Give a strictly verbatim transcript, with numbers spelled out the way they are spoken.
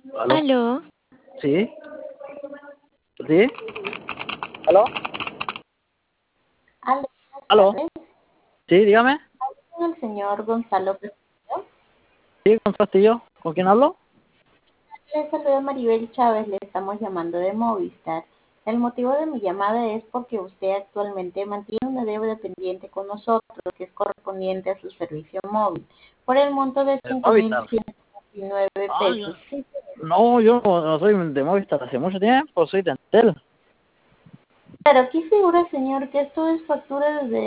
¿Aló? ¿Aló? ¿Sí? ¿Sí? ¿Aló? Aló, buenas ¿Aló? tardes. Sí, dígame. Hablo con el señor Gonzalo Castillo. Sí, con Castillo. ¿Con quién hablo? Le saluda Maribel Chávez, le estamos llamando de Movistar. El motivo de mi llamada es porque usted actualmente mantiene una deuda pendiente con nosotros que es correspondiente a su servicio móvil por el monto de De cinco mil Movistar. ciento veintinueve Ah, yo- pesos. Sí, no, yo no, no soy de Movistar hace mucho tiempo, soy de Entel. pero aquí figura, señor, que esto es factura desde